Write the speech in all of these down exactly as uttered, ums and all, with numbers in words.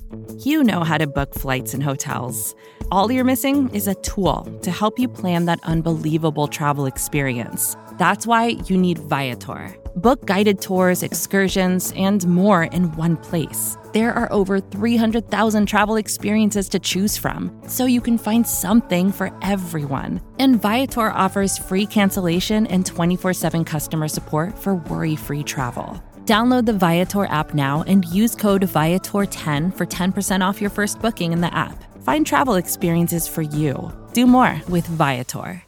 You know how to book flights and hotels. All you're missing is a tool to help you plan that unbelievable travel experience. That's why you need Viator. Book guided tours, excursions, and more in one place. There are over three hundred thousand travel experiences to choose from, so you can find something for everyone. And Viator offers free cancellation and twenty-four seven customer support for worry-free travel. Download the Viator app now and use code Viator ten for ten percent off your first booking in the app. Find travel experiences for you. Do more with Viator.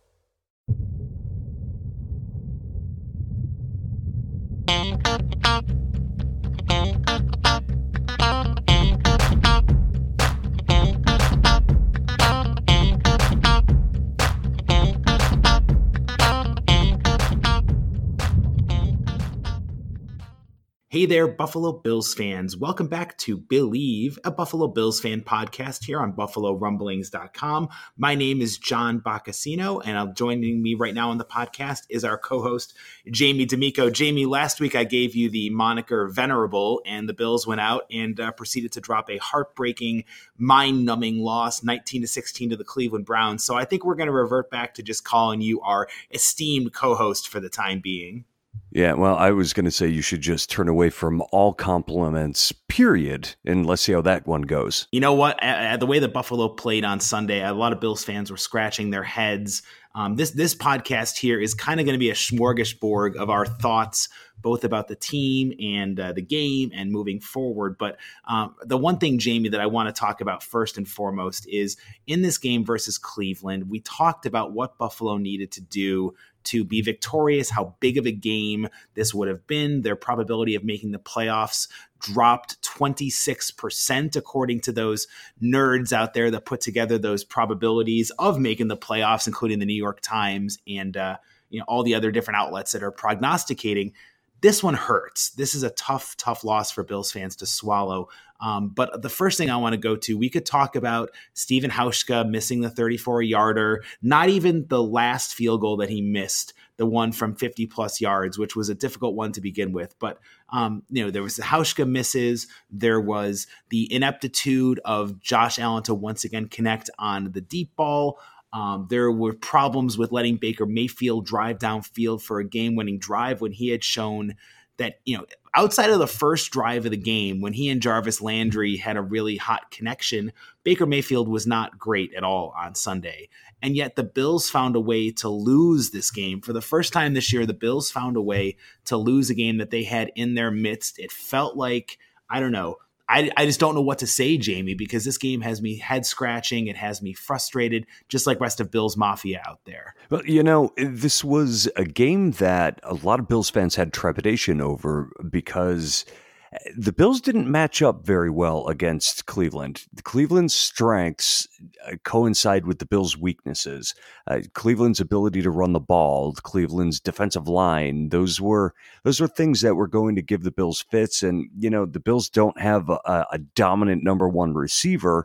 Hey there, Buffalo Bills fans. Welcome back to Believe, a Buffalo Bills fan podcast here on buffalo rumblings dot com. My name is John Boccacino, and joining me right now on the podcast is our co-host, Jamie D'Amico. Jamie, last week I gave you the moniker Venerable, and the Bills went out and uh, proceeded to drop a heartbreaking, mind-numbing loss, nineteen to sixteen to the Cleveland Browns. So I think we're going to revert back to just calling you our esteemed co-host for the time being. Yeah, well, I was going to say you should just turn away from all compliments, period, and let's see how that one goes. You know what? Uh, the way that Buffalo played on Sunday, a lot of Bills fans were scratching their heads. Um, this this podcast here is kind of going to be a smorgasbord of our thoughts, both about the team and uh, the game and moving forward. But um, the one thing, Jamie, that I want to talk about first and foremost is in this game versus Cleveland, we talked about what Buffalo needed to do to be victorious, how big of a game this would have been. Their probability of making the playoffs dropped twenty-six percent, according to those nerds out there that put together those probabilities of making the playoffs, including the New York Times and uh, you know all the other different outlets that are prognosticating. This one hurts. This is a tough, tough loss for Bills fans to swallow. Um, but the first thing I want to go to, we could talk about Stephen Hauschka missing the thirty-four yarder, not even the last field goal that he missed, the one from fifty plus yards, which was a difficult one to begin with. But, um, you know, there was the Hauschka misses. There was the ineptitude of Josh Allen to once again connect on the deep ball. Um, there were problems with letting Baker Mayfield drive downfield for a game-winning drive when he had shown that, you know, outside of the first drive of the game, when he and Jarvis Landry had a really hot connection, Baker Mayfield was not great at all on Sunday. And yet the Bills found a way to lose this game. For the first time this year, the Bills found a way to lose a game that they had in their midst. It felt like, I don't know, I, I just don't know what to say, Jamie, because this game has me head scratching. It has me frustrated, just like rest of Bills Mafia out there. Well, you know, this was a game that a lot of Bills fans had trepidation over because the Bills didn't match up very well against Cleveland. Cleveland's strengths uh, coincide with the Bills' weaknesses. Uh, Cleveland's ability to run the ball, Cleveland's defensive line, those were those were things that were going to give the Bills fits. And, you know, the Bills don't have a, a dominant number one receiver,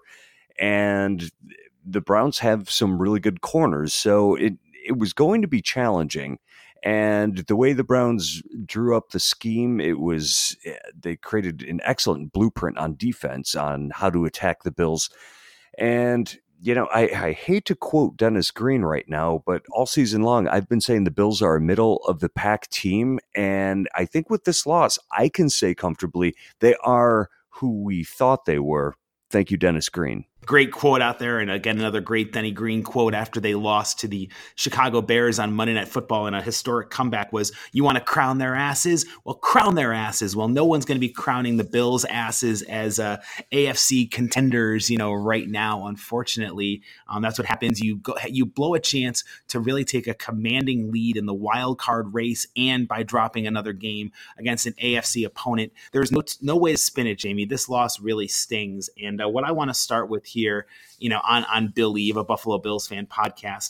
and the Browns have some really good corners. So it, it was going to be challenging. And the way the Browns drew up the scheme, it was they created an excellent blueprint on defense on how to attack the Bills. And, you know, I, I hate to quote Dennis Green right now, but all season long, I've been saying the Bills are a middle of the pack team. And I think with this loss, I can say comfortably they are who we thought they were. Thank you, Dennis Green. Great quote out there. And again, another great Denny Green quote after they lost to the Chicago Bears on Monday Night Football in a historic comeback was, you want to crown their asses? Well, crown their asses. Well, no one's going to be crowning the Bills' asses as uh, A F C contenders, you know, right now, unfortunately. Um, that's what happens. You go, you blow a chance to really take a commanding lead in the wild card race, and by dropping another game against an A F C opponent. There's no, no way to spin it, Jamie. This loss really stings. And uh, what I want to start with here, you know, on, on Believe, a Buffalo Bills fan podcast.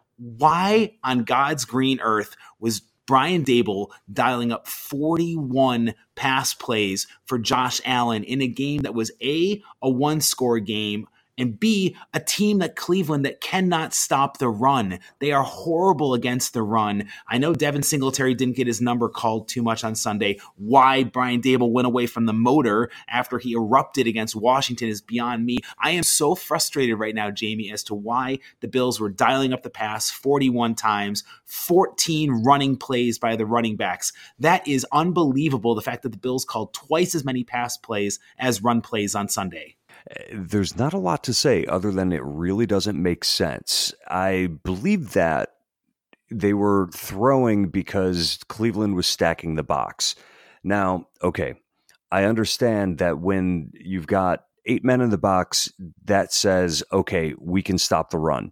Why on God's green earth was Brian Daboll dialing up forty-one pass plays for Josh Allen in a game that was a, a one-score game, and B, a team like Cleveland that cannot stop the run. They are horrible against the run. I know Devin Singletary didn't get his number called too much on Sunday. Why Brian Daboll went away from the motor after he erupted against Washington is beyond me. I am so frustrated right now, Jamie, as to why the Bills were dialing up the pass forty-one times, fourteen running plays by the running backs. That is unbelievable, the fact that the Bills called twice as many pass plays as run plays on Sunday. There's not a lot to say other than it really doesn't make sense. I believe that they were throwing because Cleveland was stacking the box. Now, okay, I understand that when you've got eight men in the box, that says, okay, we can stop the run.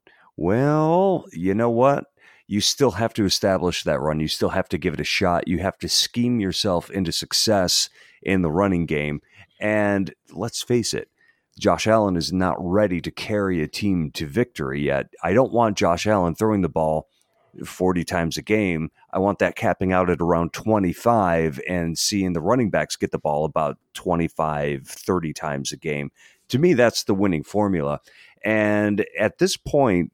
Well, you know what? You still have to establish that run. You still have to give it a shot. You have to scheme yourself into success in the running game. And let's face it, Josh Allen is not ready to carry a team to victory yet. I don't want Josh Allen throwing the ball forty times a game. I want that capping out at around twenty-five and seeing the running backs get the ball about twenty-five, thirty times a game. To me, that's the winning formula. And at this point,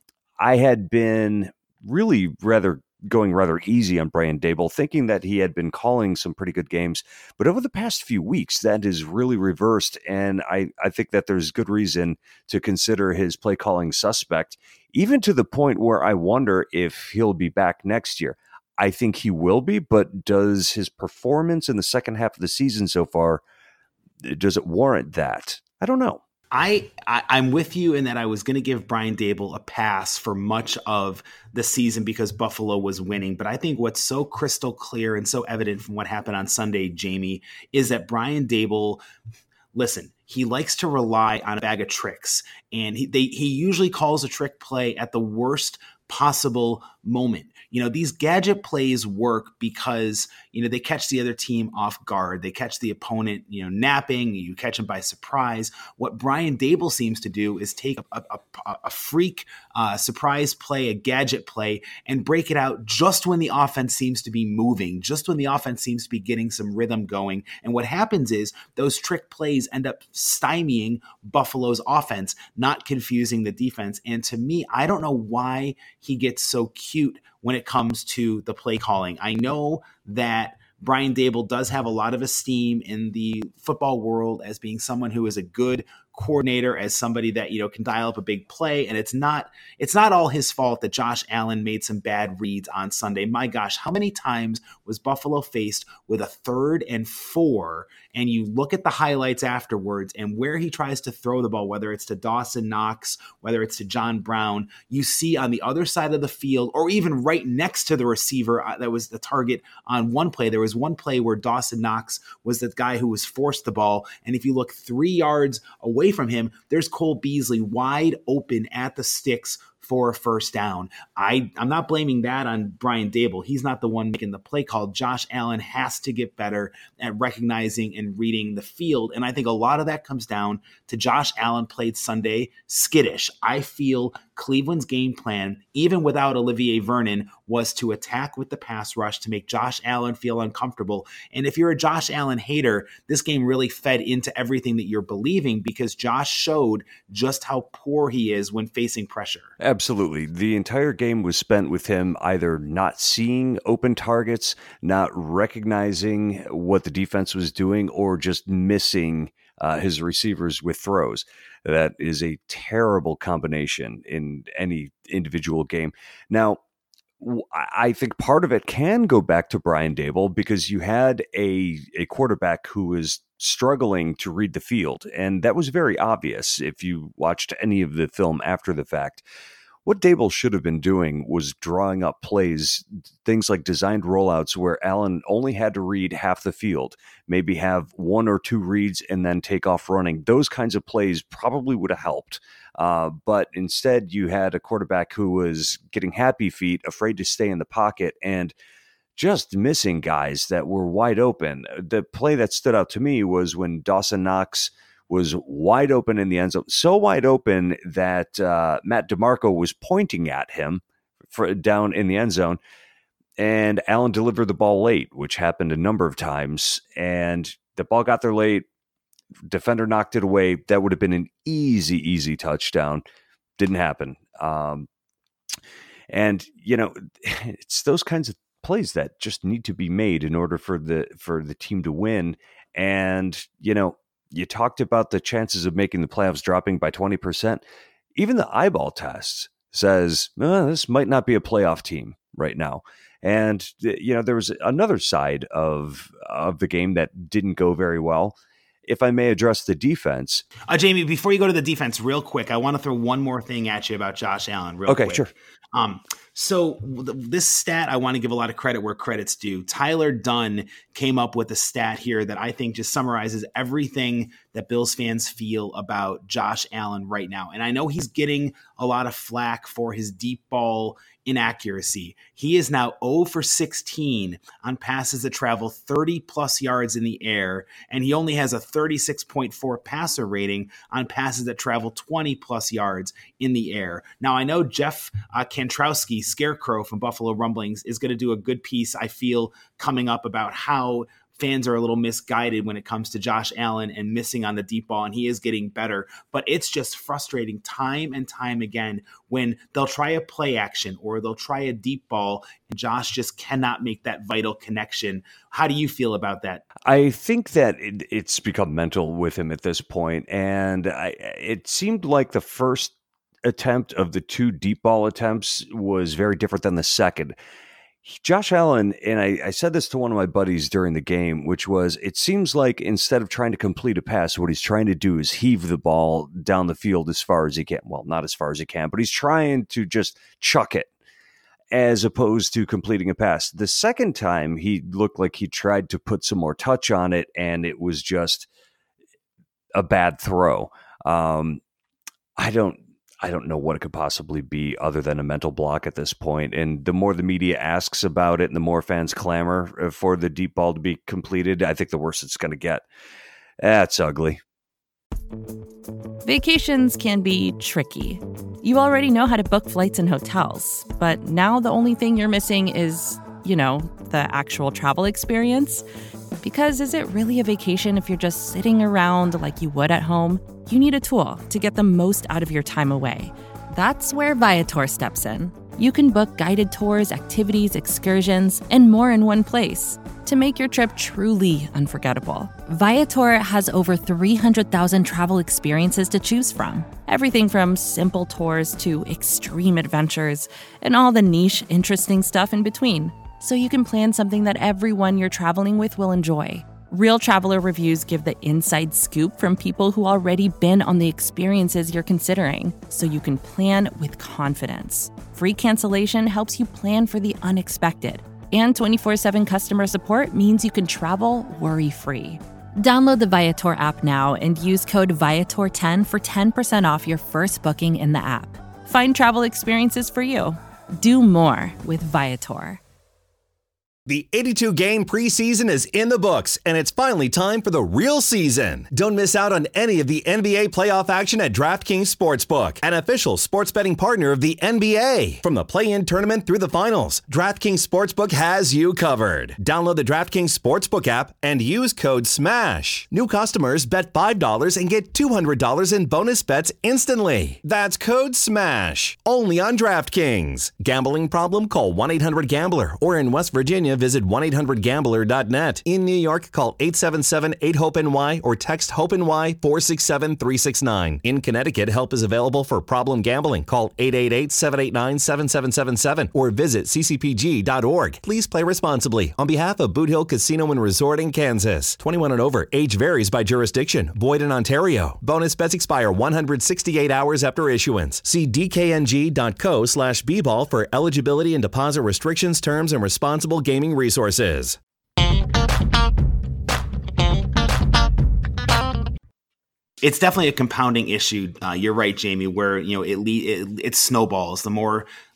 I had been really rather going rather easy on Brian Daboll, thinking that he had been calling some pretty good games. But over the past few weeks, that is really reversed. And I, I think that there's good reason to consider his play calling suspect, even to the point where I wonder if he'll be back next year. I think he will be, but does his performance in the second half of the season so far, does it warrant that? I don't know. I, I I'm with you in that I was going to give Brian Daboll a pass for much of the season because Buffalo was winning. But I think what's so crystal clear and so evident from what happened on Sunday, Jamie, is that Brian Daboll, listen, he likes to rely on a bag of tricks, and he they, he usually calls a trick play at the worst possible moment. You know, these gadget plays work because, you know, they catch the other team off guard. They catch the opponent, you know, napping. You catch them by surprise. What Brian Daboll seems to do is take a, a, a freak uh, surprise play, a gadget play, and break it out just when the offense seems to be moving, just when the offense seems to be getting some rhythm going. And what happens is those trick plays end up stymieing Buffalo's offense, not confusing the defense. And to me, I don't know why he gets so cute when it comes to the play calling. I know that Brian Daboll does have a lot of esteem in the football world as being someone who is a good coordinator, as somebody that, you know, can dial up a big play. And it's not, it's not all his fault that Josh Allen made some bad reads on Sunday. My gosh, how many times was Buffalo faced with a third and four, and you look at the highlights afterwards and where he tries to throw the ball, whether it's to Dawson Knox, whether it's to John Brown, you see on the other side of the field, or even right next to the receiver, uh, that was the target on one play. There was one play where Dawson Knox was the guy who was forced the ball. And if you look three yards away from him, there's Cole Beasley wide open at the sticks for a first down. I, I'm not blaming that on Brian Daboll. He's not the one making the play call. Josh Allen has to get better at recognizing and reading the field. And I think a lot of that comes down to Josh Allen played Sunday skittish. I feel Cleveland's game plan, even without Olivier Vernon, was to attack with the pass rush to make Josh Allen feel uncomfortable. And if you're a Josh Allen hater, this game really fed into everything that you're believing, because Josh showed just how poor he is when facing pressure. Absolutely. The entire game was spent with him either not seeing open targets, not recognizing what the defense was doing, or just missing uh, his receivers with throws. That is a terrible combination in any individual game. Now, I think part of it can go back to Brian Daboll, because you had a, a quarterback who was struggling to read the field. And that was very obvious if you watched any of the film after the fact. What Daboll should have been doing was drawing up plays, things like designed rollouts where Allen only had to read half the field, maybe have one or two reads and then take off running. Those kinds of plays probably would have helped. Uh, but instead, you had a quarterback who was getting happy feet, afraid to stay in the pocket, and just missing guys that were wide open. The play that stood out to me was when Dawson Knox was wide open in the end zone, so wide open that uh, Matt DeMarco was pointing at him for, down in the end zone, and Allen delivered the ball late, which happened a number of times, and the ball got there late. defender knocked it away. That would have been an easy, easy touchdown. Didn't happen. Um, and, you know, it's those kinds of plays that just need to be made in order for the for the team to win. And, you know, you talked about the chances of making the playoffs dropping by twenty percent. Even the eyeball test says, oh, this might not be a playoff team right now. And, you know, there was another side of of the game that didn't go very well. If I may address the defense. Uh, Jamie, before you go to the defense real quick, I want to throw one more thing at you about Josh Allen real okay, quick. Okay, sure. Um, so th- this stat, I want to give a lot of credit where credit's due. Tyler Dunn came up with a stat here that I think just summarizes everything that Bills fans feel about Josh Allen right now. And I know he's getting a lot of flack for his deep ball inaccuracy. He is now zero for sixteen on passes that travel thirty plus yards in the air, and he only has a thirty-six point four passer rating on passes that travel twenty plus yards in the air. Now, I know Jeff uh, Kantrowski, Scarecrow from Buffalo Rumblings, is going to do a good piece, I feel, coming up about how fans are a little misguided when it comes to Josh Allen and missing on the deep ball, and he is getting better. But it's just frustrating time and time again when they'll try a play action or they'll try a deep ball, and Josh just cannot make that vital connection. How do you feel about that? I think that it, it's become mental with him at this point, and I, it seemed like the first attempt of the two deep ball attempts was very different than the second. Josh Allen, and I, I said this to one of my buddies during the game, which was, it seems like instead of trying to complete a pass, what he's trying to do is heave the ball down the field as far as he can. Well, not as far as he can, but he's trying to just chuck it as opposed to completing a pass. The second time, he looked like he tried to put some more touch on it, and it was just a bad throw. Um, I don't I don't know what it could possibly be other than a mental block at this point. And the more the media asks about it and the more fans clamor for the deep ball to be completed, I think the worse it's going to get. That's ugly. Vacations can be tricky. You already know how to book flights and hotels, but now the only thing you're missing is, you know, the actual travel experience. Because is it really a vacation if you're just sitting around like you would at home? You need a tool to get the most out of your time away. That's where Viator steps in. You can book guided tours, activities, excursions, and more in one place to make your trip truly unforgettable. Viator has over three hundred thousand travel experiences to choose from. Everything from simple tours to extreme adventures and all the niche, interesting stuff in between. So you can plan something that everyone you're traveling with will enjoy. Real traveler reviews give the inside scoop from people who already been on the experiences you're considering, so you can plan with confidence. Free cancellation helps you plan for the unexpected. And twenty-four seven customer support means you can travel worry-free. Download the Viator app now and use code Viator ten for ten percent off your first booking in the app. Find travel experiences for you. Do more with Viator. The eighty-two game preseason is in the books, and it's finally time for the real season. Don't miss out on any of the N B A playoff action at DraftKings Sportsbook, an official sports betting partner of the N B A. From the play-in tournament through the finals, DraftKings Sportsbook has you covered. Download the DraftKings Sportsbook app and use code SMASH. New customers bet five dollars and get two hundred dollars in bonus bets instantly. That's code SMASH. Only on DraftKings. Gambling problem? Call one eight hundred gambler, or in West Virginia, visit one eight hundred gambler dot net. In New York, call eight seven seven eight hope N Y or text HOPE-NY four six seven three six nine. In Connecticut, help is available for problem gambling. Call eight eight eight seven eight nine seven seven seven seven or visit c c p g dot org. Please play responsibly. On behalf of Boot Hill Casino and Resort in Kansas. twenty-one and over. Age varies by jurisdiction. Void in Ontario. Bonus bets expire one hundred sixty-eight hours after issuance. See d k n g dot co slash b ball for eligibility and deposit restrictions, terms, and responsible gaming resources. It's definitely a compounding issue. Uh, you're right, Jamie, where, you know, it, it it snowballs. The more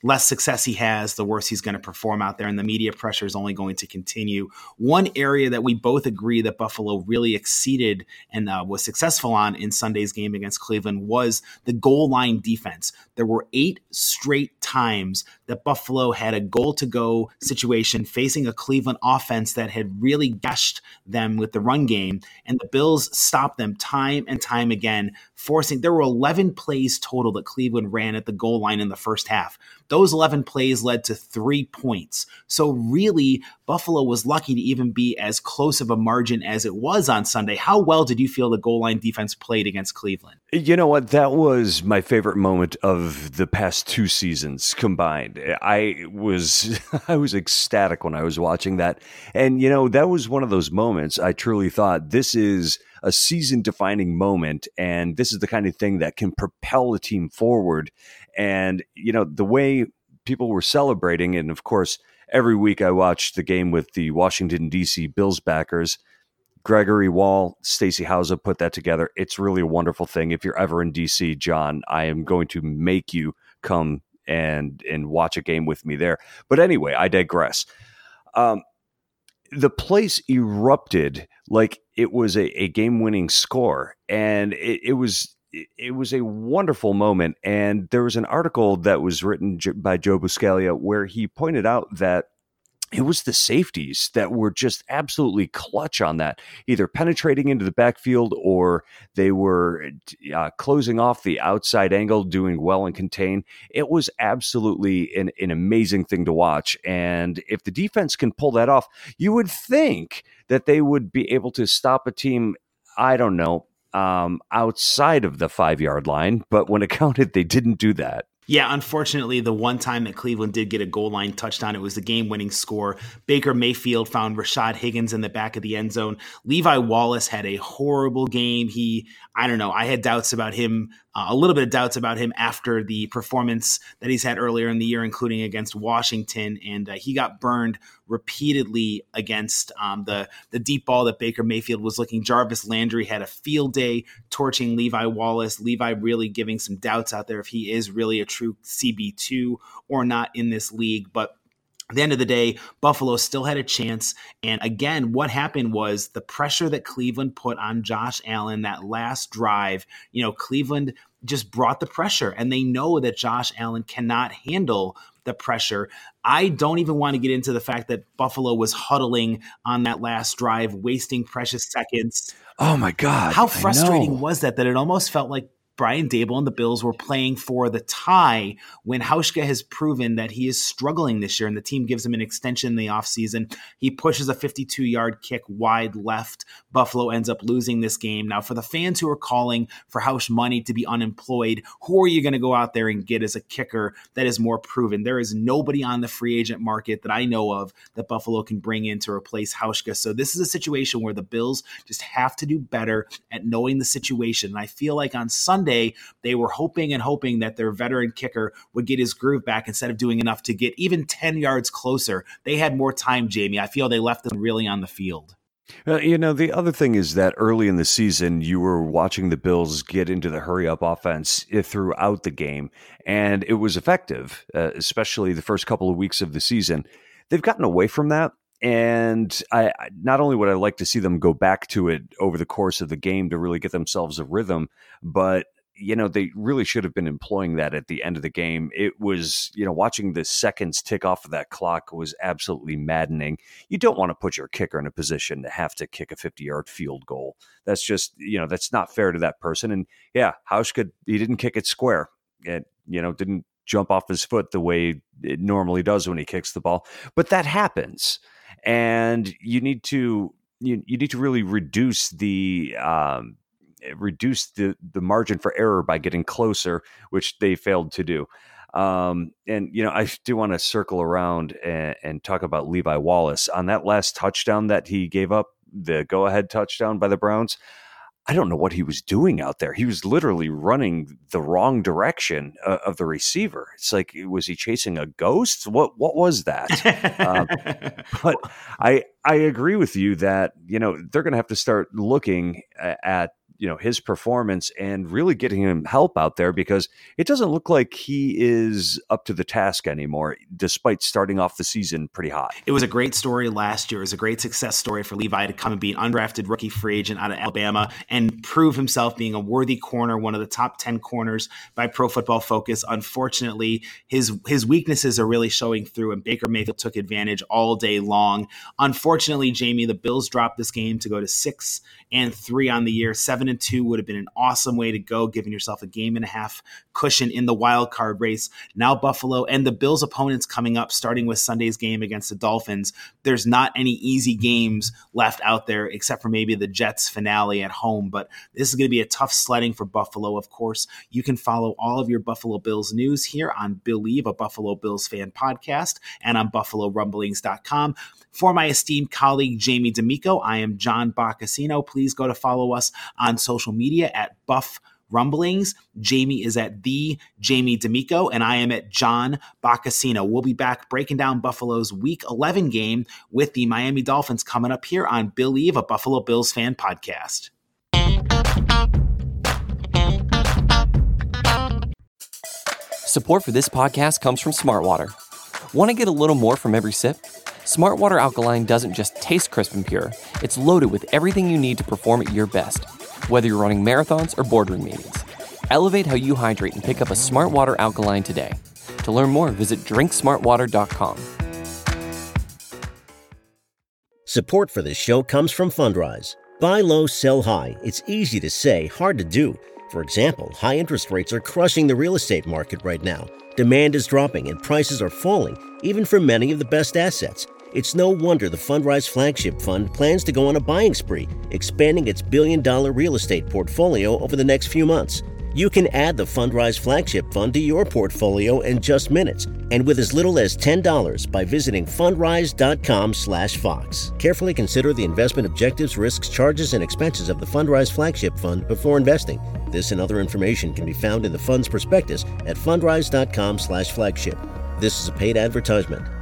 less success he has, the worse he's going to perform out there, and the media pressure is only going to continue. One area that we both agree that Buffalo really exceeded and uh, was successful on in Sunday's game against Cleveland was the goal line defense. There were eight straight times that Buffalo had a goal-to-go situation facing a Cleveland offense that had really gashed them with the run game, and the Bills stopped them time and time again, forcing – there were eleven plays total that Cleveland ran at the goal line in the first half. Those eleven plays led to three points. So really, Buffalo was lucky to even be as close of a margin as it was on Sunday. How well did you feel the goal line defense played against Cleveland? You know what? That was my favorite moment of the past two seasons combined. I was I was ecstatic when I was watching that. And, you know, that was one of those moments I truly thought this is a season-defining moment, and this is the kind of thing that can propel a team forward. And, you know, the way people were celebrating, and of course, every week I watched the game with the Washington, D C Bills backers. Gregory Wall, Stacey Hausa put that together. It's really a wonderful thing. If you're ever in D C, John, I am going to make you come and and watch a game with me there. But anyway, I digress. Um, the place erupted like it was a, a game-winning score, and it, it was it was a wonderful moment. And there was an article that was written by Joe Buscaglia where he pointed out that it was the safeties that were just absolutely clutch on that, either penetrating into the backfield or they were uh, closing off the outside angle, doing well and contain. It was absolutely an, an amazing thing to watch. And if the defense can pull that off, you would think that they would be able to stop a team, I don't know, um, outside of the five-yard line. But when it counted, they didn't do that. Yeah, unfortunately, the one time that Cleveland did get a goal line touchdown, it was the game-winning score. Baker Mayfield found Rashad Higgins in the back of the end zone. Levi Wallace had a horrible game. He, I don't know, I had doubts about him, uh, a little bit of doubts about him after the performance that he's had earlier in the year, including against Washington, and uh, he got burned repeatedly against um, the, the deep ball that Baker Mayfield was looking. Jarvis Landry had a field day torching Levi Wallace. Levi really giving some doubts out there if he is really a true C B two or not in this league. But at the end of the day, Buffalo still had a chance. And again, what happened was the pressure that Cleveland put on Josh Allen that last drive, you know, Cleveland just brought the pressure, and they know that Josh Allen cannot handle the pressure. I don't even want to get into the fact that Buffalo was huddling on that last drive, wasting precious seconds. Oh my God. How frustrating was that, that it almost felt like Brian Daboll and the Bills were playing for the tie when Hauschka has proven that he is struggling this year, and the team gives him an extension in the offseason. He pushes a fifty-two-yard kick wide left. Buffalo ends up losing this game. Now, for the fans who are calling for Hausch money to be unemployed, who are you going to go out there and get as a kicker that is more proven? There is nobody on the free agent market that I know of that Buffalo can bring in to replace Hauschka. So this is a situation where the Bills just have to do better at knowing the situation. And I feel like on Sunday, they were hoping and hoping that their veteran kicker would get his groove back instead of doing enough to get even ten yards closer. They had more time, Jamie. I feel they left them really on the field. Uh, you know, the other thing is that early in the season, you were watching the Bills get into the hurry-up offense throughout the game, and it was effective, uh, especially the first couple of weeks of the season. They've gotten away from that. And I not only would I like to see them go back to it over the course of the game to really get themselves a rhythm, but you know, they really should have been employing that at the end of the game. It was, you know, watching the seconds tick off of that clock was absolutely maddening. You don't want to put your kicker in a position to have to kick a fifty-yard field goal. That's just, you know, that's not fair to that person. And yeah, Hauschka, he didn't kick it square. It, you know, didn't jump off his foot the way it normally does when he kicks the ball. But that happens. And you need to you, you need to really reduce the um, reduce the, the margin for error by getting closer, which they failed to do. Um, and, you know, I do want to circle around and, and talk about Levi Wallace. On that last touchdown that he gave up, the go-ahead touchdown by the Browns, I don't know what he was doing out there. He was literally running the wrong direction uh, of the receiver. It's like, was he chasing a ghost? What what was that? um, but I I agree with you that, you know, they're going to have to start looking at, you know, his performance and really getting him help out there, because it doesn't look like he is up to the task anymore, despite starting off the season pretty hot. It was a great story last year. It was a great success story for Levi to come and be an undrafted rookie free agent out of Alabama and prove himself being a worthy corner, one of the top ten corners by Pro Football Focus. Unfortunately, his his weaknesses are really showing through, and Baker Mayfield took advantage all day long. Unfortunately, Jamie, the Bills dropped this game to go to six and three on the year. Seven and two would have been an awesome way to go, giving yourself a game and a half cushion in the wild card race. Now Buffalo and the Bills' opponents coming up, starting with Sunday's game against the Dolphins. There's not any easy games left out there, except for maybe the Jets finale at home. But this is going to be a tough sledding for Buffalo. Of course, you can follow all of your Buffalo Bills news here on Believe, a Buffalo Bills fan podcast, and on buffalo rumblings dot com. For my esteemed colleague, Jamie D'Amico, I am John Boccacino. Please go to follow us on social media at Buff Rumblings. Jamie is at the Jamie D'Amico, and I am at John Boccacino. We'll be back breaking down Buffalo's Week eleven game with the Miami Dolphins coming up here on Believe, a Buffalo Bills fan podcast. Support for this podcast comes from Smartwater. Want to get a little more from every sip? Smartwater Alkaline doesn't just taste crisp and pure. It's loaded with everything you need to perform at your best, whether you're running marathons or boardroom meetings. Elevate how you hydrate and pick up a Smartwater Alkaline today. To learn more, visit drink smart water dot com. Support for this show comes from Fundrise. Buy low, sell high. It's easy to say, hard to do. For example, high interest rates are crushing the real estate market right now. Demand is dropping and prices are falling, even for many of the best assets. It's no wonder the Fundrise Flagship Fund plans to go on a buying spree, expanding its billion-dollar real estate portfolio over the next few months. You can add the Fundrise Flagship Fund to your portfolio in just minutes, and with as little as ten dollars by visiting fundrise dot com slash fox. Carefully consider the investment objectives, risks, charges, and expenses of the Fundrise Flagship Fund before investing. This and other information can be found in the fund's prospectus at fundrise dot com slash flagship. This is a paid advertisement.